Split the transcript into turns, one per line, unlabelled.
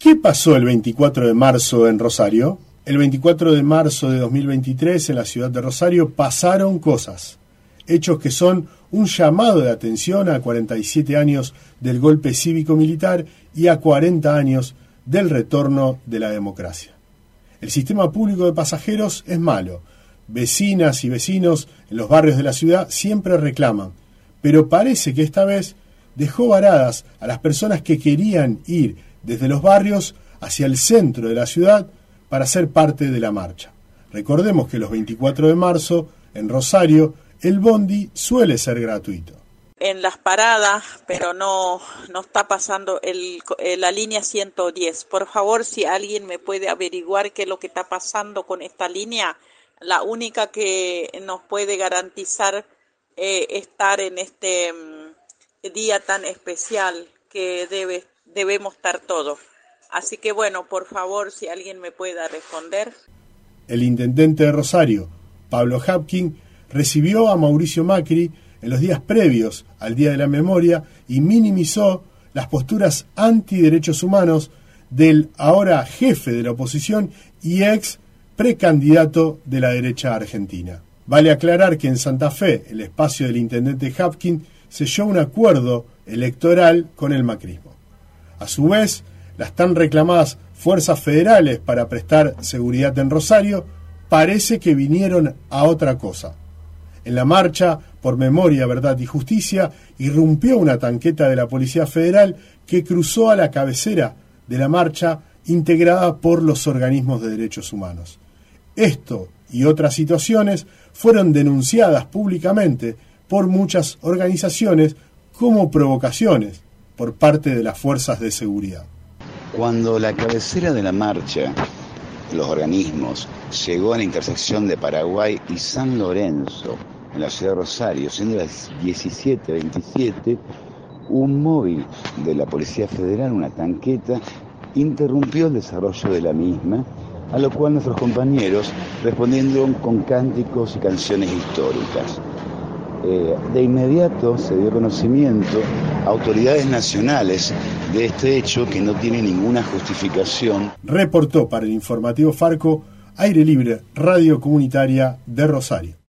¿Qué pasó el 24 de marzo en Rosario? El 24 de marzo de 2023 en la ciudad de Rosario pasaron cosas, hechos que son un llamado de atención a 47 años del golpe cívico-militar y a 40 años del retorno de la democracia. El sistema público de pasajeros es malo. Vecinas y vecinos en los barrios de la ciudad siempre reclaman, pero parece que esta vez dejó varadas a las personas que querían ir desde los barrios hacia el centro de la ciudad para ser parte de la marcha. Recordemos que los 24 de marzo, en Rosario, el bondi suele ser gratuito.
En las paradas, pero no está pasando la línea 110. Por favor, si alguien me puede averiguar qué es lo que está pasando con esta línea, la única que nos puede garantizar estar en este día tan especial que debemos estar todos. Así que bueno, por favor, si alguien me pueda responder.
El intendente de Rosario, Pablo Hapkin, recibió a Mauricio Macri en los días previos al Día de la Memoria y minimizó las posturas antiderechos humanos del ahora jefe de la oposición y ex precandidato de la derecha argentina. Vale aclarar que en Santa Fe, el espacio del intendente Hapkin, selló un acuerdo electoral con el macrismo. A su vez, las tan reclamadas fuerzas federales para prestar seguridad en Rosario parece que vinieron a otra cosa. En la marcha por Memoria, Verdad y Justicia irrumpió una tanqueta de la Policía Federal que cruzó a la cabecera de la marcha integrada por los organismos de derechos humanos. Esto y otras situaciones fueron denunciadas públicamente por muchas organizaciones como provocaciones por parte de las fuerzas de seguridad.
Cuando la cabecera de la marcha, los organismos, llegó a la intersección de Paraguay y San Lorenzo, en la ciudad de Rosario, siendo las 17:27, un móvil de la Policía Federal, una tanqueta, interrumpió el desarrollo de la misma, a lo cual nuestros compañeros respondieron con cánticos y canciones históricas. De inmediato se dio conocimiento a autoridades nacionales de este hecho que no tiene ninguna justificación.
Reportó para el informativo Farco, Aire Libre, Radio Comunitaria de Rosario.